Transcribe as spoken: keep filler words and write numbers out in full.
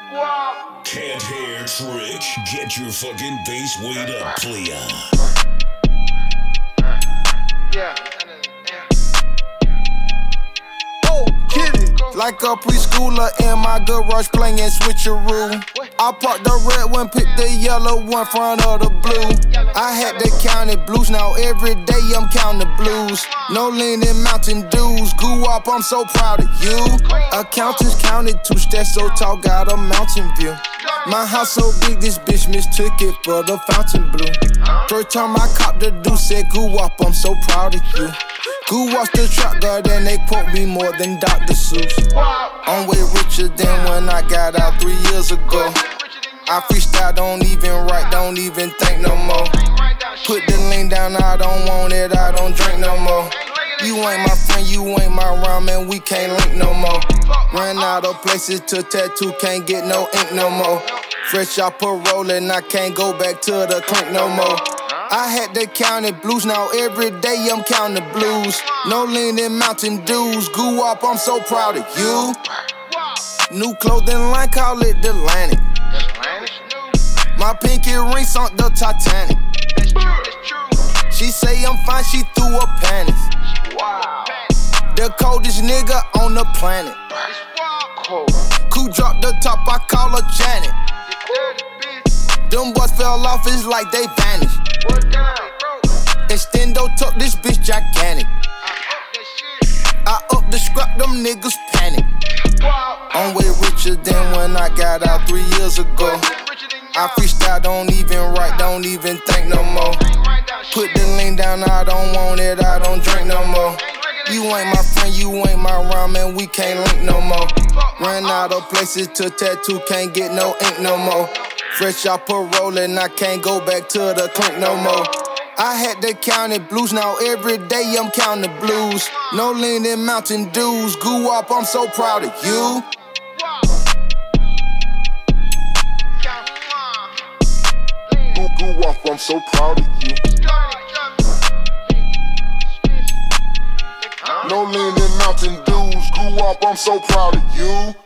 Can't hear trick. Get your fucking bass weight up, player. Yeah. Oh, get it. Like a preschooler in my garage playing switcheroo. I parked the red one, picked the yellow one, front of the blue. I had to count it blues, now every day I'm counting blues. No leaning Mountain Dews, goo up, I'm so proud of you. Accountants counted two steps so tall, got a mountain view. My house so big, this bitch mistook it for the fountain blue. First time I copped the deuce, said goo up, I'm so proud of you. Goo watched the trap, girl, then they quote me more than Doctor Seuss. I'm way richer than when I got out three years ago. I freestyle, don't even write, don't even think no more. Put the lean down, I don't want it, I don't drink no more. You ain't my friend, you ain't my rhyme, and we can't link no more. Ran out of places to tattoo, can't get no ink no more. Fresh out parole and I can't go back to the clink no more. I had to count it blues, now every day I'm counting the blues. No leaning Mountain Dews, goo up, I'm so proud of you. New clothing line, call it the Atlantic. My pinky ring sunk the Titanic. She say I'm fine, she threw her panties. The coldest nigga on the planet. Cool dropped the top, I call her Janet. Them boys fell off, it's like they vanished. Extendo took this bitch gigantic. I up the scrap, them niggas panic. I'm way richer than when I got out three years ago. I freestyle, don't even write, don't even think no more. Put the lean down, I don't want it, I don't drink no more. You ain't my friend, you ain't my rhyme, and we can't link no more. Ran out of places to tattoo, can't get no ink no more. Fresh out parole and I can't go back to the clink no more. I had to count it blues, now every day I'm counting the blues. No leaning Mountain Dews, goo up, I'm so proud of you. Goo up, I'm so proud of you. No leaning Mountain Dews, goo up, I'm so proud of you.